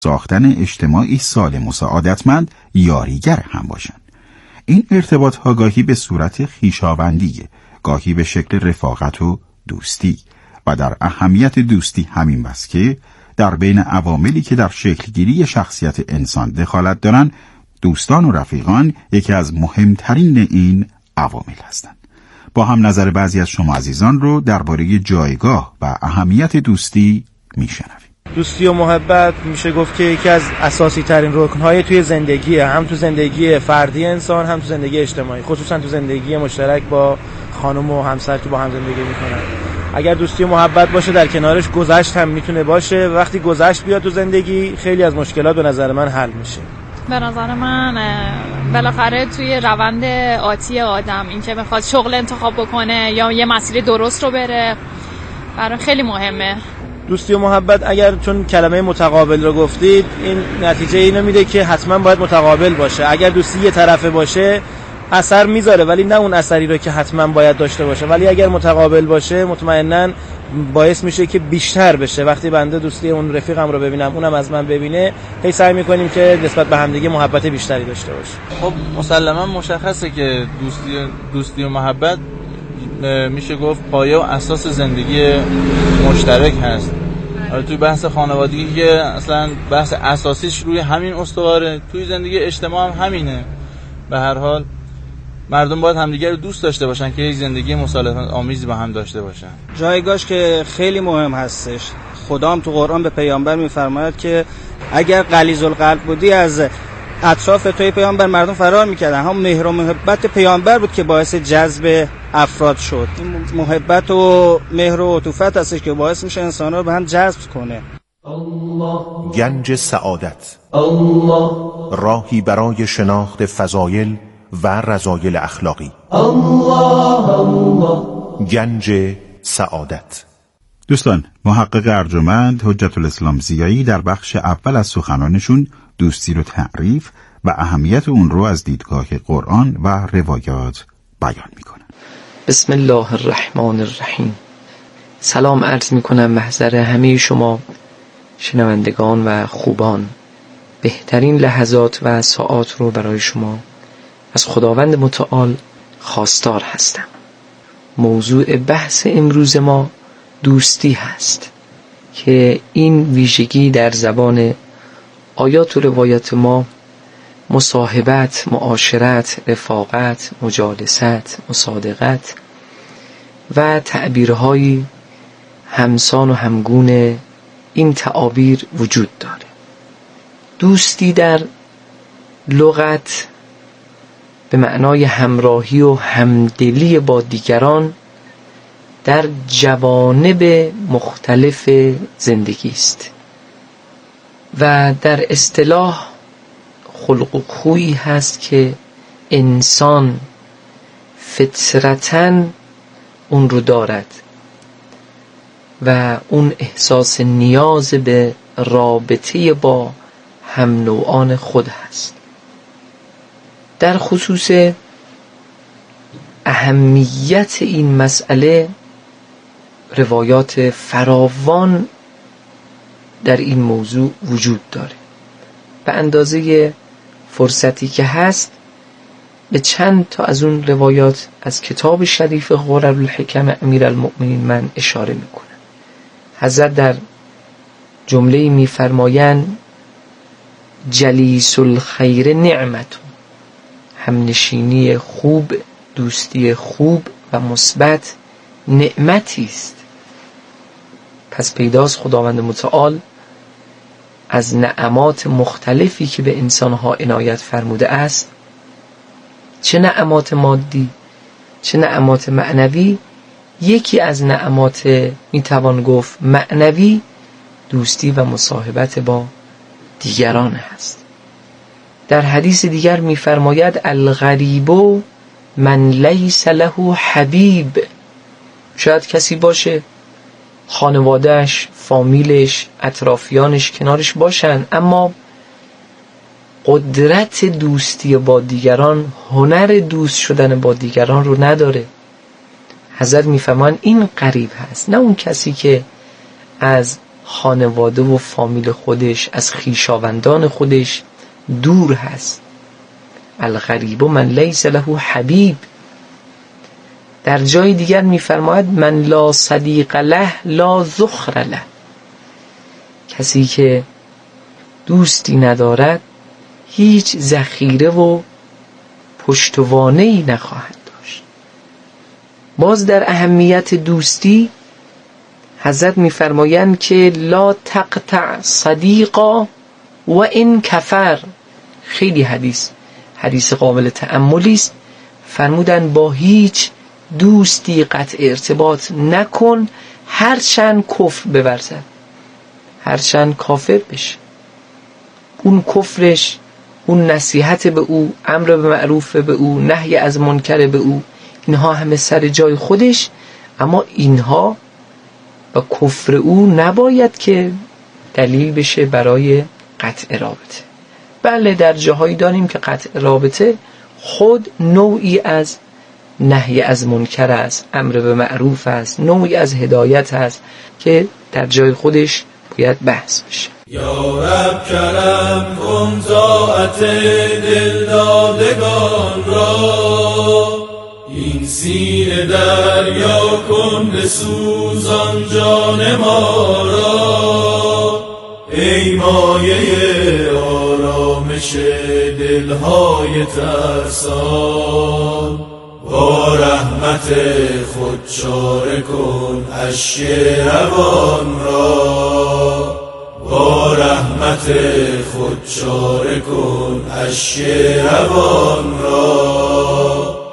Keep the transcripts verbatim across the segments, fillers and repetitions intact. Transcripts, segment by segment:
ساختن اجتماعی سالم و سعادتمند یاریگر هم باشند. این ارتباط ها گاهی به صورت خویشاوندی، گاهی به شکل رفاقت و دوستی و در اهمیت دوستی همین بس که در بین عواملی که در شکلگیری شخصیت انسان دخالت دارند، دوستان و رفیقان یکی از مهمترین این عوامل هستند. با هم نظر بعضی از شما عزیزان رو درباره جایگاه و اهمیت دوستی میشنویم. دوستی و محبت میشه گفت که یکی از اساسی ترین رکن‌های توی زندگیه، هم تو زندگی فردی انسان، هم تو زندگی اجتماعی، خصوصا تو زندگی مشترک با خانم و همسر که با هم زندگی میکنن. اگر دوستی و محبت باشه، در کنارش گذشت هم میتونه باشه. وقتی گذشت بیاد تو زندگی، خیلی از مشکلات به نظر من حل میشه. به نظر من بالاخره توی روند آتی آدم این که بخواد شغل انتخاب بکنه یا یه مسیر درست رو بره، برای خیلی مهمه. دوستی و محبت اگر چون کلمه متقابل رو گفتید، این نتیجه اینو میده که حتما باید متقابل باشه. اگر دوستی یه طرفه باشه اثر میذاره، ولی نه اون اثری رو که حتما باید داشته باشه. ولی اگر متقابل باشه مطمئناً باعث میشه که بیشتر بشه. وقتی بنده دوستی اون رفیقم رو ببینم، اونم از من ببینه، هی سعی میکنیم که نسبت به همدیگه محبت بیشتری داشته باشیم. خب مسلما مشخصه که دوستی دوستی و محبت میشه گفت پایه و اساس زندگی مشترک هست. توی بحث خانوادگی که اصلا بحث اساسیش روی همین استواره، توی زندگی اجتماع هم همینه. به هر حال مردم باید همدیگه رو دوست داشته باشن که یک زندگی مصالحت آمیزی با هم داشته باشن. جایگاهش که خیلی مهم هستش. خدا هم تو قرآن به پیامبر میفرماید که اگر غلیظ القلب بودی از اطراف توی پیامبر مردم فرار میکردن. هم مهر و محبت پیامبر بود که باعث جذب افراد شد. این محبت و مهر و عطوفت هستش که باعث میشه انسان‌ها رو به هم جذب کنه. گنج سعادت، الله، راهی برای شناخت فضایل و رذایل اخلاقی. الله الله. گنج سعادت. دوستان، محقق ارجمند حجت الاسلام ضیایی در بخش اول از سخنانشون دوستی رو تعریف و اهمیت اون رو از دیدگاه قرآن و روایات بیان میکنن. بسم الله الرحمن الرحیم. سلام عرض میکنم محضر همه شما شنوندگان و خوبان. بهترین لحظات و ساعات رو برای شما از خداوند متعال خواستار هستم. موضوع بحث امروز ما دوستی هست که این ویژگی در زبان آیات و روایات ما مصاحبت، معاشرت، رفاقت، مجالست، مصادقت و تعبیرهای همسان و همگون این تعابیر وجود داره. دوستی در لغت به معنای همراهی و همدلی با دیگران در جوانب مختلف زندگی است و در اصطلاح خلق و خویی هست که انسان فطرتاً اون رو دارد و اون احساس نیاز به رابطه با هم نوعان خود هست. در خصوص اهمیت این مسئله روایات فراوان در این موضوع وجود داره. به اندازه فرصتی که هست به چند تا از اون روایات از کتاب شریف غرر الحکم امیرالمؤمنین من اشاره میکنم. حضرت در جمله میفرمایند جلیس الخیر نعمت، همنشینی خوب، دوستی خوب و مثبت نعمتی است. پس پیداست خداوند متعال از نعمات مختلفی که به انسانها عنایت فرموده است، چه نعمات مادی چه نعمات معنوی، یکی از نعمات میتوان گفت معنوی دوستی و مصاحبت با دیگران هست. در حدیث دیگر میفرماید الغریب من لیس له حبیب. شاید کسی باشه خانوادهش، فامیلش، اطرافیانش کنارش باشن، اما قدرت دوستی با دیگران، هنر دوست شدن با دیگران رو نداره. حضرت میفهمن این غریب هست، نه اون کسی که از خانواده و فامیل خودش، از خویشاوندان خودش دور هست. الغریب من لیس له حبیب. در جای دیگر میفرماید من لا صدیق له لا ذخر له. کسی که دوستی ندارد هیچ ذخیره و پشتوانه‌ای نخواهد داشت. باز در اهمیت دوستی حضرت میفرمایند که لا تقطع صدیقا و این کفر. خیلی حدیث حدیث قابل تأملی است. فرمودن با هیچ دوستی قطع ارتباط نکن هرچند کفر بورزد، هرچند کافر بشه. اون کفرش، اون نصیحت به او، امر به معروف به او، نهی از منکر به او، اینها همه سر جای خودش، اما اینها با کفر او نباید که دلیل بشه برای قطع رابطه. بله در جاهایی داریم که قطع رابطه خود نوعی از نهی از منکر است، امر به معروف است، نوعی از هدایت است که در جای خودش باید بحث بشه. یا رب کرم کن طاعت دل دادگان را، این سینه دریا کن بسوزان جان ما را. ای مایه آرامش دلهای ترسان، با رحمت خود چاره کن اشک روان را. با رحمت خود چاره کن اشک روان را.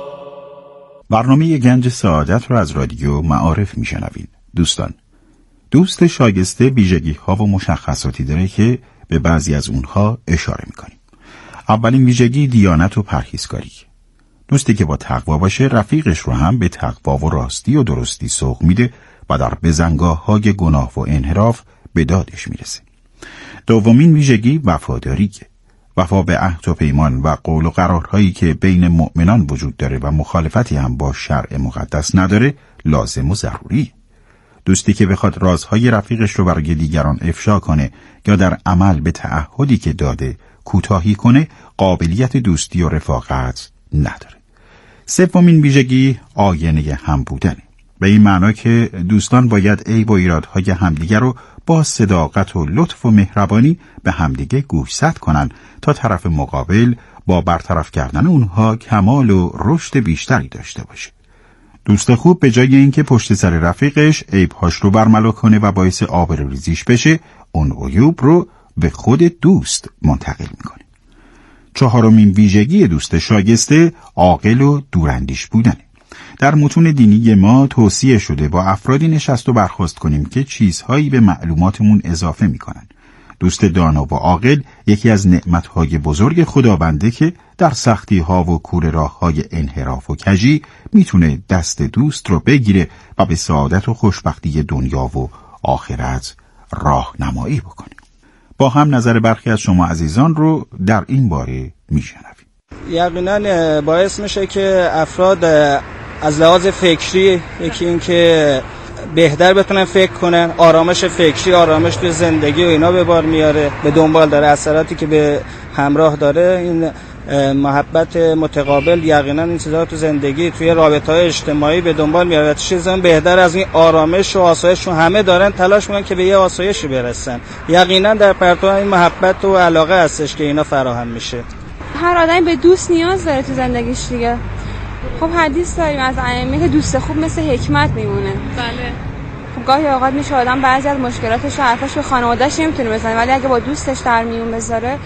برنامه گنج سعادت را از رادیو معارف میشنوید. دوستان، دوست شایسته ویژگی ها و مشخصاتی داره که به بعضی از اونها اشاره میکنیم. اولین ویژگی دیانت و پرهیزکاری. دوستی که با تقوا باشه رفیقش رو هم به تقوا و راستی و درستی سوق میده و در بزنگاه های گناه و انحراف به دادش میرسه. دومین ویژگی وفاداریه. وفا به عهد و پیمان و قول و قرارهایی که بین مؤمنان وجود داره و مخالفتی هم با شرع مقدس نداره لازم و ضروری. دوستی که بخواد رازهای رفیقش رو برای دیگران افشا کنه یا در عمل به تعهدی که داده کوتاهی کنه قابلیت دوستی و رفاقت نداره. سومین ویژگی آینه هم بودنه. به این معنا که دوستان باید عیب و ایرادهای همدیگر رو با صداقت و لطف و مهربانی به همدیگه گوشزد کنن تا طرف مقابل با برطرف کردن اونها کمال و رشد بیشتری داشته باشه. دوست خوب به جای اینکه پشت سر رفیقش عیب‌هاش رو برملا کنه و باعث آبروریزیش بشه، اون عیوب رو به خود دوست منتقل میکنه. چهارمین ویژگی دوست شایسته عاقل و دوراندیش بودنه. در متون دینی ما توصیه شده با افرادی نشست و برخاست کنیم که چیزهایی به معلوماتمون اضافه میکنن. دوست دانا و عاقل یکی از نعمتهای بزرگ خداونده که در سختی ها و کوره راه های انحراف و کجی میتونه دست دوست رو بگیره و به سعادت و خوشبختی دنیا و آخرت راهنمایی بکنه. با هم نظر برخی از شما عزیزان رو در این باره میشنویم. یقینا باعث میشه که افراد از لحاظ فکری، یکی این که بهتر بتونن فکر کنن، آرامش فکری، آرامش تو زندگی و اینا به بار میاره، به دنبال داره، اثراتی که به همراه داره. این محبت متقابل یقینا این چیزا تو زندگی، توی رابطه‌های اجتماعی به دنبال میاره. چیزا بهتر از این آرامش و آسایش، همه دارن تلاش میکنن که به یه آسایشی برسن. یقینا در پرتو این محبت و علاقه هستش که اینا فراهم میشه. هر آدمی به دوست نیاز داره تو زندگیش دیگه. خب حدیث داریم از ائمه که دوست خوب مثل حکمت میمونه. بله. خب گاهی اوقات میشه آدم بعضی از مشکلاتش و حرفاش به خانواده‌اش نمیتونه بزنه، ولی اگه با دوستش در میون بذاره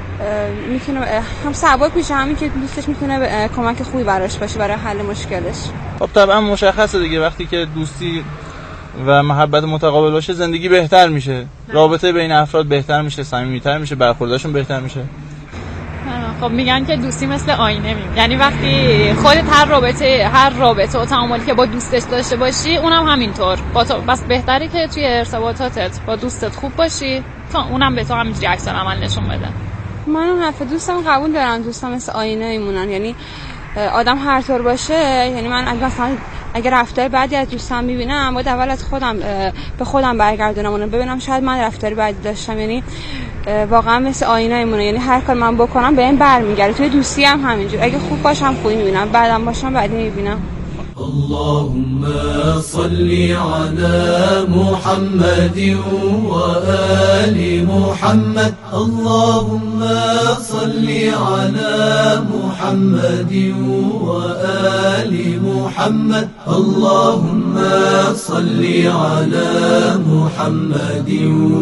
میتونه هم ثواب میشه، همین که دوستش میتونه کمک خوبی براش باشه برای حل مشکلش. خب طبعا مشخصه دیگه، وقتی که دوستی و محبت متقابل باشه زندگی بهتر میشه، رابطه بین افراد بهتر میشه، صمیمیتر میشه، برخوردشون بهتر میشه. خب میگن که دوستی مثل آینه میمونه، یعنی وقتی خودت هر رابطه هر رابطه و تعاملی که با دوستش داشته باشی اونم همینطور با تو، بس بهتره که توی ارتباطاتت با دوستت خوب باشی تا اونم به تو همینجوری عکس العمل نشون بده. من اون حرف دوستم قبول دارم، دوستم مثل آینه میمونن، یعنی آدم هر طور باشه، یعنی من اگه مثلا اگر رفتار بعدی از دوستم میبینم باید اول از خودم به خودم برگردونم اونو ببینم شاید من رفتار بعدی داشتم. یعنی واقعا مثل آینه‌مونه، یعنی هر کار من بکنم به این برمیگرده. توی دوستی هم همینجور، اگه خوب باشم خوبی میبینم، بعدم باشم بعدی میبینم. اللهم صل على محمد وآل محمد. اللهم صل على محمد وآل محمد. اللهم صل على محمد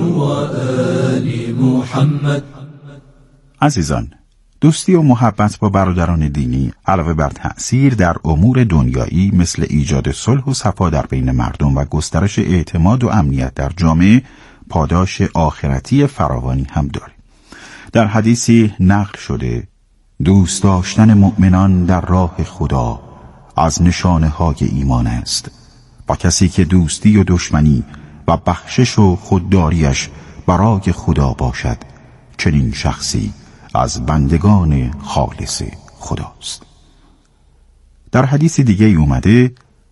وآل محمد. عزیزان، دوستی و محبت با برادران دینی علاوه بر تأثیر در امور دنیایی مثل ایجاد صلح و صفا در بین مردم و گسترش اعتماد و امنیت در جامعه، پاداش آخرتی فراوانی هم داره. در حدیثی نقل شده دوست داشتن مؤمنان در راه خدا از نشانه های ایمان است. با کسی که دوستی و دشمنی و بخشش و خودداریش برای خدا باشد، چنین شخصی از بندگان خالص خداست. در حدیث دیگه اومده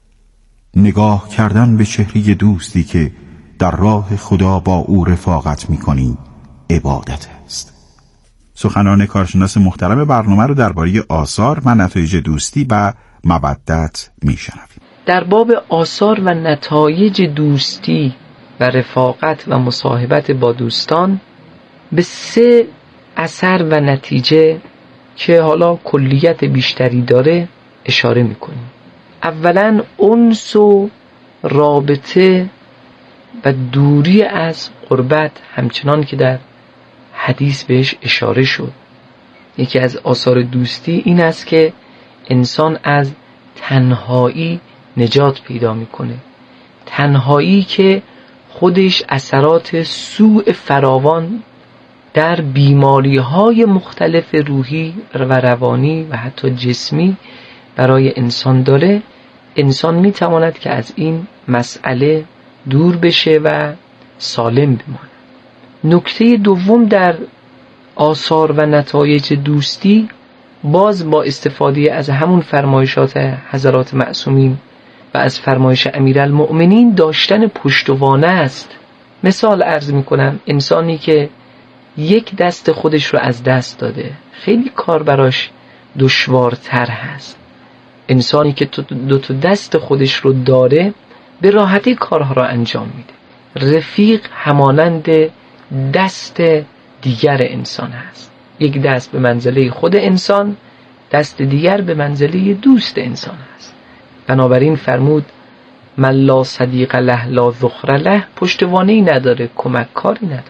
نگاه کردن به چهره دوستی که در راه خدا با او رفاقت می‌کنی عبادت است. سخنان کارشناس محترم برنامه رو درباره آثار و نتایج دوستی و مودت میشنویم. در باب آثار و نتایج دوستی و رفاقت و مصاحبت با دوستان به سه اثر و نتیجه که حالا کلیت بیشتری داره اشاره میکنیم. اولا انس و رابطه و دوری از غربت، همچنان که در حدیث بهش اشاره شد. یکی از آثار دوستی این است که انسان از تنهایی نجات پیدا میکنه. تنهایی که خودش اثرات سوء فراوان در بیماری‌های مختلف روحی و روانی و حتی جسمی برای انسان داره. انسان میتواند که از این مسئله دور بشه و سالم بمانه. نکته دوم در آثار و نتایج دوستی، باز با استفاده از همون فرمایشات حضرات معصومین و از فرمایش امیرالمؤمنین، داشتن پشتوانه است. مثال عرض میکنم، انسانی که یک دست خودش رو از دست داده، خیلی کار براش دشوارتر هست. انسانی که دو تا دست خودش رو داره به راحتی کارها را انجام میده. رفیق همانند دست دیگر انسان هست. یک دست به منزله خود انسان، دست دیگر به منزله دوست انسان هست. بنابراین فرمود من لا صدیق له لا ذخر له، پشتوانه‌ای نداره، کمک کاری نداره.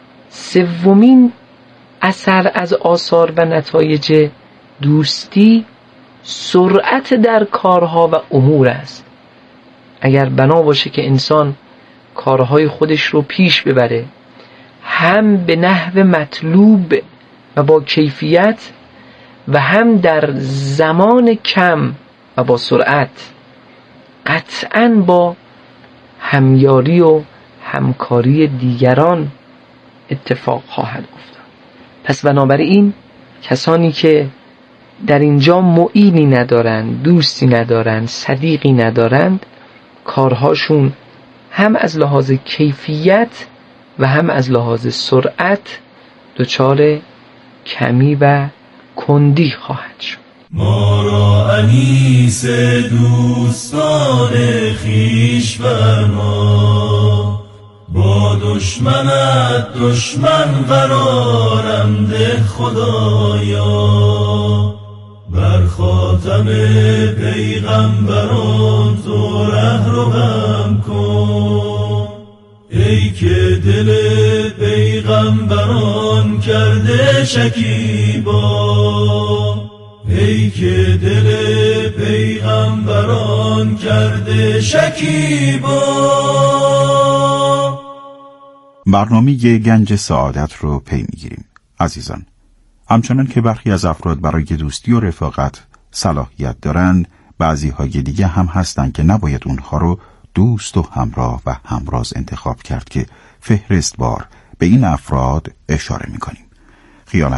سومین اثر از آثار و نتایج دوستی سرعت در کارها و امور است. اگر بنا باشه که انسان کارهای خودش رو پیش ببره، هم به نحو مطلوب و با کیفیت و هم در زمان کم و با سرعت، قطعاً با همیاری و همکاری دیگران اتفاق خواهد افتاد. پس بنابراین کسانی که در اینجا معینی ندارند، دوستی ندارند، صدیقی ندارند، کارهاشون هم از لحاظ کیفیت و هم از لحاظ سرعت دچار کمی و کندی خواهد شد. ما را انیس دوستان خویش فرما، با دشمنت دشمن قرارم ده خدایا. بر خاتم پیغمبران تو ره روم کن، ای که دل پیغمبران کرده شکیبا. ای که دل پیغمبران کرده شکیبا. برنامه گنج سعادت رو پی میگیریم. عزیزان، همچنان که برخی از افراد برای دوستی و رفاقت صلاحیت دارند، بعضی های دیگه هم هستن که نباید اونها رو دوست و همراه و همراز انتخاب کرد که فهرست بار به این افراد اشاره میکنیم.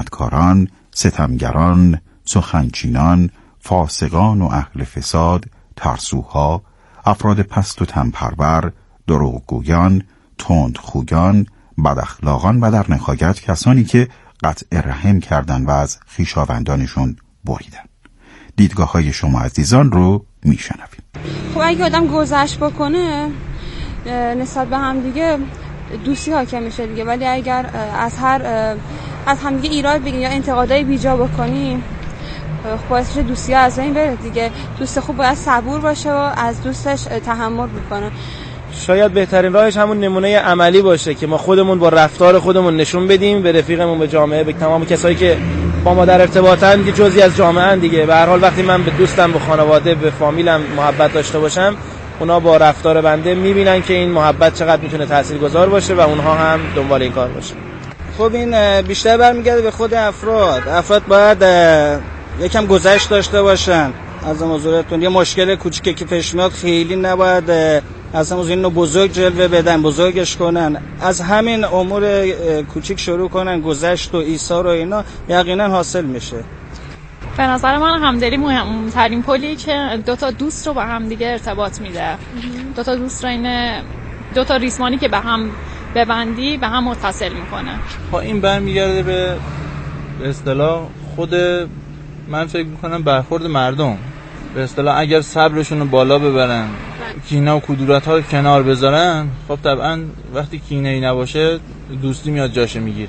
خیانتکاران، ستمگران، سخنچینان، فاسقان و اهل فساد، ترسوها، افراد پست و تنپرور، دروغگویان، تندخویان، بداخلاقان و در نهایت کسانی که قطع رحم کردند و از خویشاوندانشون بریدن. دیدگاه های شما عزیزان رو میشنویم. خب اگه آدم گذشت بکنه نسبت به هم دیگه دوستی حاکم میشه دیگه، ولی اگر از هر از هم دیگه ایراد بگیریم یا انتقادای بیجا بکنیم باعث میشه دوستی ها از بین بره دیگه. دوست خوب باید صبور باشه و از دوستش تحمل بکنه. شاید بهترین راهش همون نمونه عملی باشه که ما خودمون با رفتار خودمون نشون بدیم به رفیقمون، به جامعه، به تمام کسایی که با ما در ارتباطن که جزئی از جامعه ان دیگه. به هر حال وقتی من به دوستم، به خانواده، به فامیلم محبت داشته باشم، اونا با رفتار بنده میبینن که این محبت چقدر میتونه تاثیرگذار باشه و اونها هم دنبال این کار باشه. خب این بیشتر برمیگرده به خود افراد. افراد باید یکم گذشت داشته باشن از حضورتون. یه مشکل کوچیکی که پیش میاد خیلی نباید از موضوع اینو بزرگ جلوه بدن، بزرگش کنن. از همین امور کوچیک شروع کنن، گذشت و ایثار و اینا یقینا حاصل میشه. به نظر من همدلی مهمترین پلی که دو تا دوست رو با هم دیگه ارتباط میده. دو تا دوست رو اینه دو تا ریسمانی که به هم ببندی به هم متصل میکنه. ها این برمیگرده به به اصطلاح خود من فکر میکنم برخورد مردم. به اصطلاح اگر صبرشون رو بالا ببرن، کینه و کدورت ها رو کنار بذارن، خب طبعا وقتی کینه ای نباشه دوستی میاد جاشه میگیره.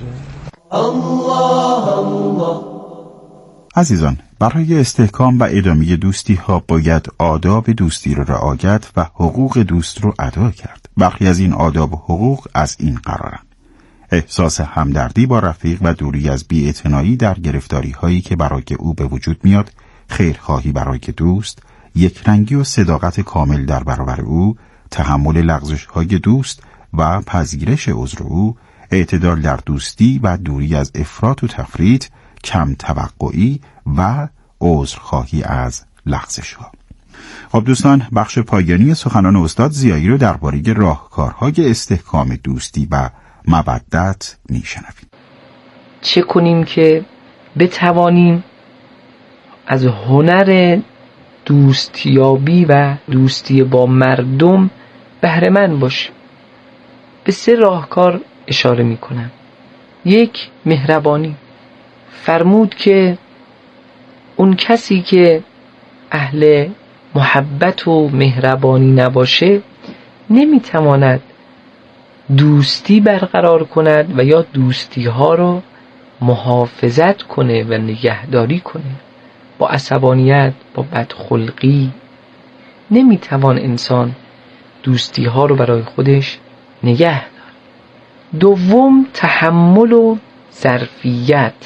الله الله. عزیزان، برای استحکام و ادامه دوستی ها باید آداب دوستی رو رعایت و حقوق دوست رو ادا کرد. برخی از این آداب و حقوق از این قرارند: احساس همدردی با رفیق و دوری از بی‌اعتنایی در گرفتاری هایی که برای او به وجود میاد، خیرخواهی برای دوست، یکرنگی و صداقت کامل در برابر او، تحمل لغزش های دوست و پذیرش عذر او، اعتدال در دوستی و دوری از افراط و تفریط، کم توقعی و عذرخواهی از لغزش ها. خب دوستان، بخش پایانی سخنان استاد ضیایی رو درباره راهکارهای استحکام دوستی و مودت میشنویم. چه کنیم که بتوانیم از هنر دوستیابی و دوستی با مردم بهره مند باشیم؟ به سه راهکار اشاره میکنم. یک، مهربانی. فرمود که اون کسی که اهل محبت و مهربانی نباشه نمیتواند دوستی برقرار کند و یا دوستی ها رو محافظت کنه و نگهداری کنه. با عصبانیت، با بدخلقی نمیتوان انسان دوستی ها رو برای خودش نگه داره. دوم، تحمل و ظرفیت.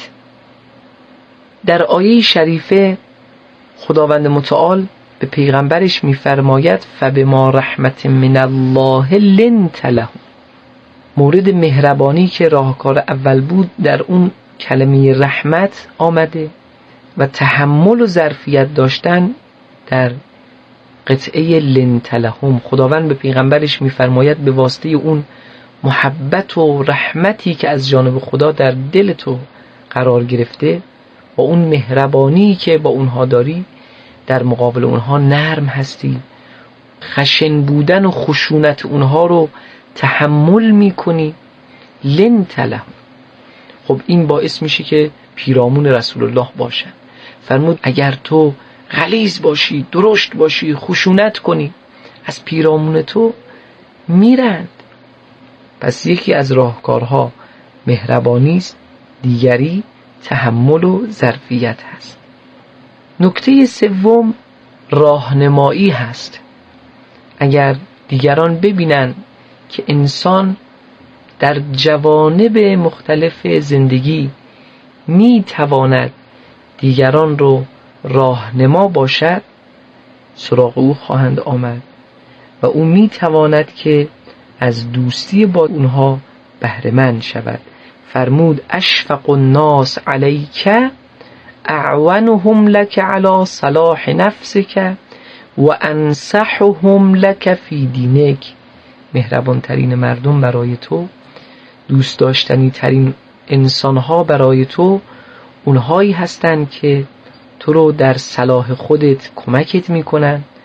در آیه شریفه خداوند متعال به پیغمبرش میفرماید فبما رحمت من الله لنت لهم. مورد مهربانی که راهکار اول بود در اون کلمه رحمت آمده و تحمل و ظرفیت داشتن در قطعه لنت لهم. خداوند به پیغمبرش میفرماید به واسطه اون محبت و رحمتی که از جانب خدا در دل تو قرار گرفته، با اون مهربانی که با اونها داری در مقابل اونها نرم هستی، خشن بودن و خشونت اونها رو تحمل میکنی. لنت لهم. خب این باعث میشه که پیرامون رسول الله باشن. فرمود اگر تو غلیظ باشی، درشت باشی، خشونت کنی، از پیرامون تو میرند. پس یکی از راهکارها مهربانی است، دیگری تحمل و ظرفیت هست. نکته سوم راهنمایی هست. اگر دیگران ببینن که انسان در جوانب مختلف زندگی می تواند دیگران رو راهنما باشد، سراغ او خواهند آمد و او می تواند که از دوستی با اونها بهره مند شود. فرمود اشفق الناس علیک اعونهم لك على صلاح نفسك و انصحهم لك فی دینک. مهربان ترین مردم برای تو، دوست داشتنی ترین انسانها برای تو اونهایی هستند که تو رو در صلاح خودت کمکت میکنن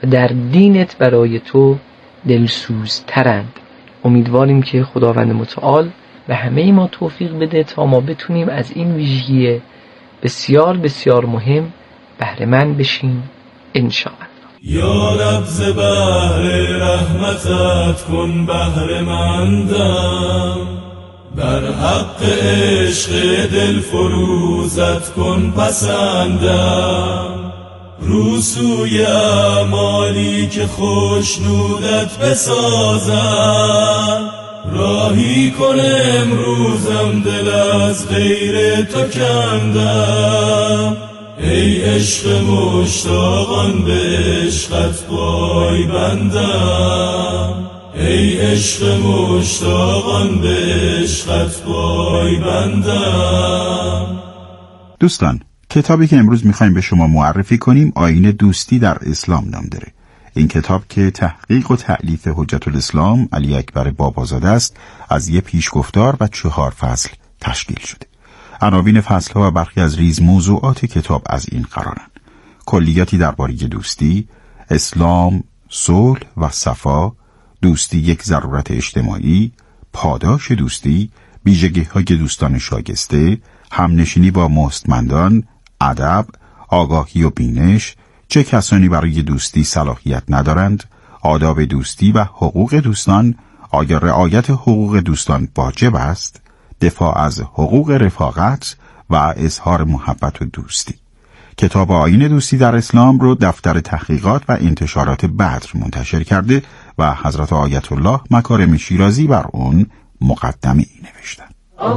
و در دینت برای تو دلسوزترند. امیدواریم که خداوند متعال به همه ما توفیق بده تا ما بتونیم از این ویژگی بسیار بسیار مهم بهره مند بشیم انشاءالله. یا رب ز بحر رحمتت کن بهره مندم، بر حق عشق دل فروزت کن پسندم، رو سوی اعمالی که خوشنودت بسازم، راهی کن امروزم دل از غیر تو کندم، ای عشق مشتاقان به عشقت پای بندم، ای عشق مشتاقان به عشقت پای بندم. دوستان، کتابی که امروز میخوایم به شما معرفی کنیم آیین دوستی در اسلام نام داره. این کتاب که تحقیق و تألیف حجت الاسلام علی اکبر بابازاده است، از یک پیشگفتار و چهار فصل تشکیل شده. عناوین فصل‌ها و برخی از ریز موضوعات کتاب از این قرارند: کلیاتی درباره دوستی، اسلام، صلح و صفا، دوستی یک ضرورت اجتماعی، پاداش دوستی، ویژگی‌های دوستان شایسته، همنشینی با مستمندان، ادب، آگاهی و بینش، چه کسانی برای دوستی صلاحیت ندارند، آداب دوستی و حقوق دوستان، آیا رعایت حقوق دوستان واجب است، دفاع از حقوق رفاقت و اظهار محبت و دوستی. کتاب آیین دوستی در اسلام رو دفتر تحقیقات و انتشارات بدر منتشر کرده و حضرت آیت الله مکارم شیرازی بر اون مقدمه‌ای نوشتن.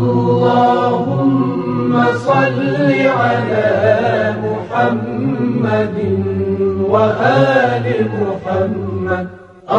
اللهم صل علی محمد و آل محمد،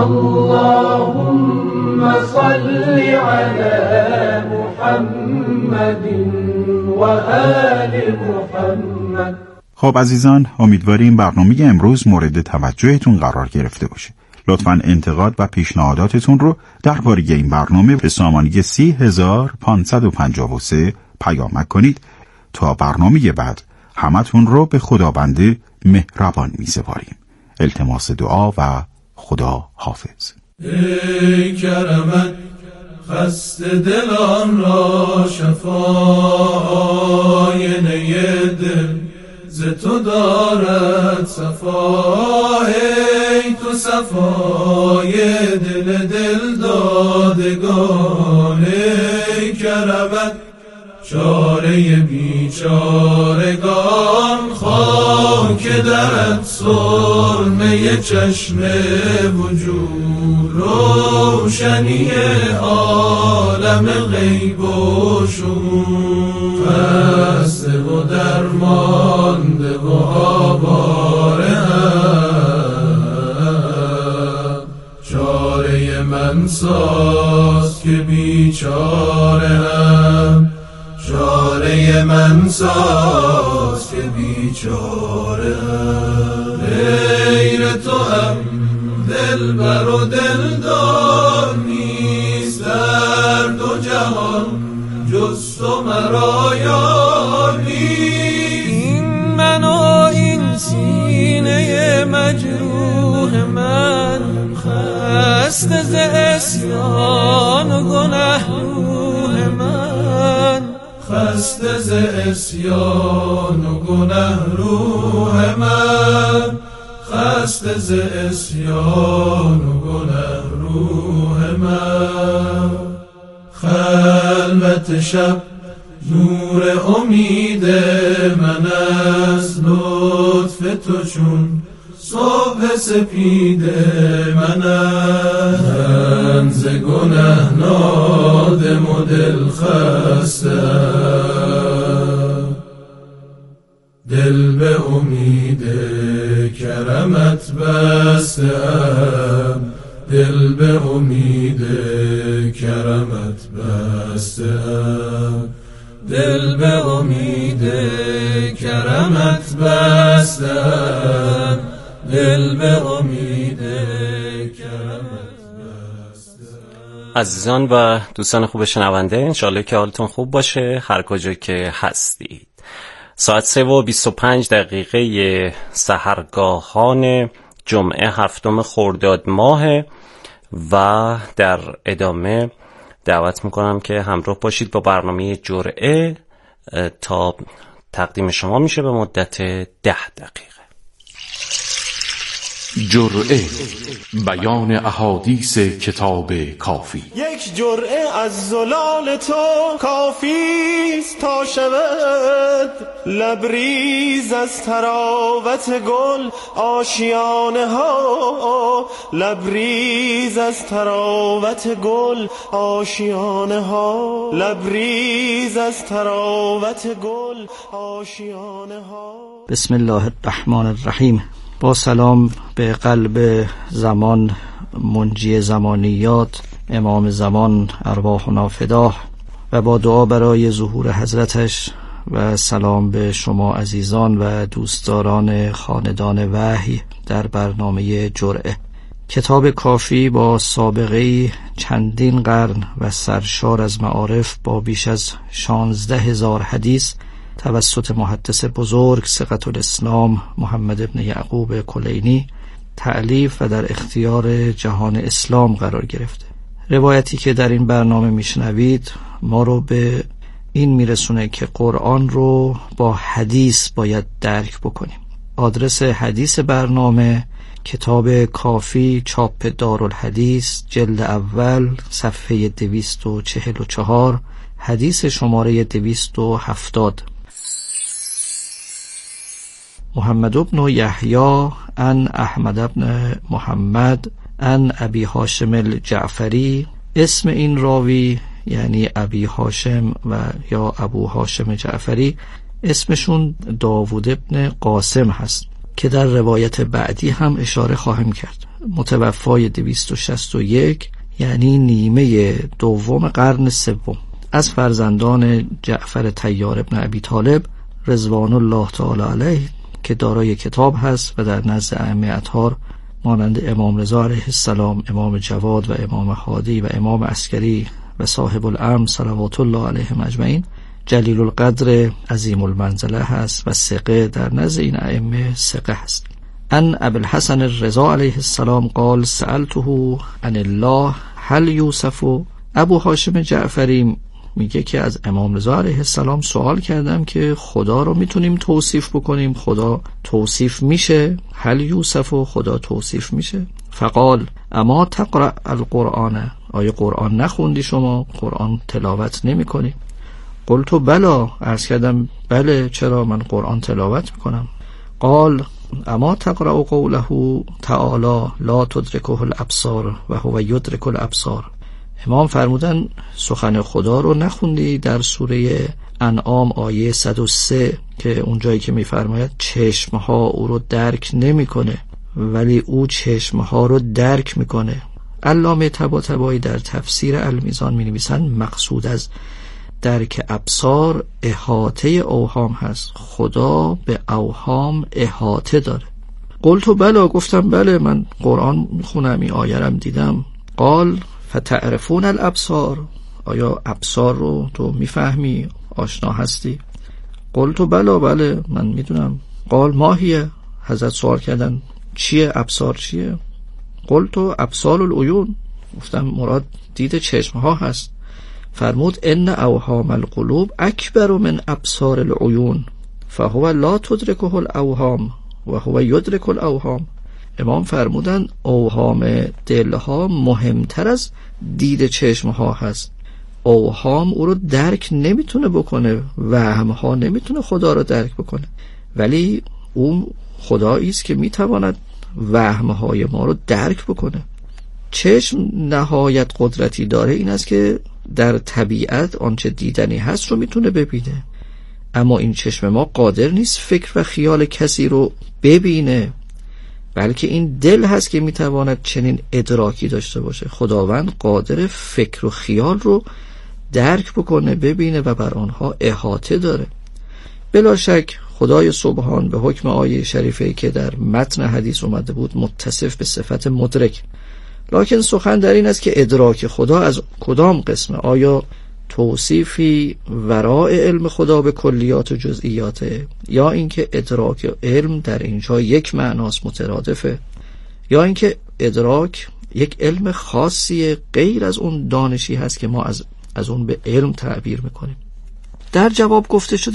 اللهم صل علی محمد و آل محمد. خب عزیزان، امیدواریم برنامه امروز مورد توجهتون قرار گرفته باشه. لطفاً انتقاد و پیشنهاداتتون رو درباره این برنامه به سامانه سی هزار پانصد و پنجاه و سه پیامک کنید. تا برنامه بعد همتون رو به خداوند مهربان می‌سپاریم. التماس دعا و خدا حافظ. ای کرمت خسته دلان را شفای دل ز تو دارد صفا، ای تو صفای دل دل دادگان، ای کرمت چاره بیچارگان، خاک درت سرمه چشم وجود، روشنی عالم غیب و شهود، خسته و درمانده و آواره هم، چاره من ساز که بیچاره هم، چاره من ساز که بیچاره هم، غیر تو هم دل بر و دلدار نیست، در دو جهان جز تو مرا یار نیست. این من و این سینه مجروح من، خسته ز عصیان و گنه روح من، خسته ز عصیان و گنه روح من، خسته ز عصیان و گنه روح من. خلوت شب نور امید من است، لطف تو چون صبح سپید من است، من ز گنه نادم و دل خسته، دل به امید کرمت بسته‌ام، دل به امید کرمت بسته‌ام، دل به امید کرمت بسته‌ام، دل به امید کرمت بسته‌ام. عزیزان و دوستان خوب شنونده، انشالله که حالتون خوب باشه هر کجا که هستید. ساعت سه و بیست و پنج دقیقه سحرگاهان جمعه هفتم خرداد ماه و در ادامه دعوت میکنم که همراه باشید با برنامه جرعه تا تقدیم شما میشه به مدت ده دقیقه. جرعه، بیان احادیث کتاب کافی. یک جرعه از زلال تو کافیست تا شود لبریز از تراوت گل آشیانه ها، لبریز از تراوت گل آشیانه ها، لبریز از تراوت گل آشیانه ها. بسم الله الرحمن الرحیم. با سلام به قلب زمان، منجی زمانیات، امام زمان ارواحنا فداه، و با دعا برای ظهور حضرتش و سلام به شما عزیزان و دوستداران خاندان وحی در برنامه جرعه. کتاب کافی با سابقه چندین قرن و سرشار از معارف با بیش از شانزده هزار حدیث توسط محدث بزرگ ثقة الاسلام محمد ابن یعقوب کلینی تألیف و در اختیار جهان اسلام قرار گرفته. روایتی که در این برنامه میشنوید ما رو به این میرسونه که قرآن رو با حدیث باید درک بکنیم. آدرس حدیث برنامه کتاب کافی، چاپ دارالحدیث، جلد اول، صفحه دویست و چهل و چهار، حدیث شماره دویست و هفتاد. محمد ابن یحیی ان احمد ابن محمد ان ابی هاشم الجعفری. اسم این راوی یعنی ابی هاشم و یا ابو هاشم جعفری اسمشون داوود ابن قاسم هست که در روایت بعدی هم اشاره خواهم کرد. متوفای دویست و شصت و یک یعنی نیمه دوم قرن سوم، از فرزندان جعفر طیار ابن ابی طالب رضوان الله تعالی علیه که دارای کتاب هست و در نزد ائمه اطهار مانند امام رضا علیه السلام، امام جواد و امام هادی و امام عسکری و صاحب الامر صلوات الله علیهم اجمعین جلیل القدر عظیم المنزله هست و ثقه در نزد این ائمه ثقه هست. ان ابی الحسن الرضا علیه السلام قال سألته عن الله هل یوسف. ابو هاشم جعفری میگه که از امام رضا علیه السلام سوال کردم که خدا رو میتونیم توصیف بکنیم؟ خدا توصیف میشه؟ هل یوسف و خدا توصیف میشه؟ فقال اما تقرأ القرآن. آیا قرآن نخوندی شما؟ قرآن تلاوت نمی کنی؟ قلت بلا. عرض کردم بله، چرا، من قرآن تلاوت میکنم. قال اما تقرأ قوله تعالی لا تدرکه الابصار و هو یدرک الابصار. امام فرمودن سخن خدا رو نخوندی در سوره انعام آیه صد و سه که اونجایی که میفرماید چشمها او رو درک نمیکنه ولی او چشمها رو درک میکنه. علامه طباطبایی در تفسیر المیزان می نویسن مقصود از درک ابصار احاطه اوهام هست. خدا به اوهام احاطه داره. قلت بلا. گفتم بله، من قرآن میخونم، این آیه رم دیدم. قال فتعرفون الابصار. آیا ابصار رو تو میفهمی، آشنا هستی؟ قلت بلا، بله من میدونم. قال ماهیه. حضرت سوال کردن چیه ابصار چیه؟ قلت ابصار العیون. گفتم مراد دید چشمها هست. فرمود ان اوهام القلوب اکبر من ابصار العیون فهو لا تدرکه الاوهام و هو یدرک الاوهام. امام فرمودن اوهام دلها مهمتر از دید چشمها هست. اوهام او رو درک نمیتونه بکنه، وهمها نمیتونه خدا رو درک بکنه، ولی او خدایی است که میتواند وهمهای ما رو درک بکنه. چشم نهایت قدرتی داره، این است که در طبیعت آنچه دیدنی هست رو میتونه ببینه، اما این چشم ما قادر نیست فکر و خیال کسی رو ببینه، بلکه این دل هست که میتواند چنین ادراکی داشته باشه. خداوند قادر فکر و خیال رو درک بکنه، ببینه و بر آنها احاطه داره. بلا شک خدای سبحان به حکم آیه شریفه که در متن حدیث اومده بود متصف به صفت مدرک، لکن سخن در این است که ادراک خدا از کدام قسمه؟ آیا توصیفی ورای علم خدا به کلیات و جزئیاته، یا اینکه ادراک و علم در اینجا یک معناست مترادفه؟ یا اینکه ادراک یک علم خاصی غیر از اون دانشی هست که ما از از اون به علم تعبیر میکنیم؟ در جواب گفته شده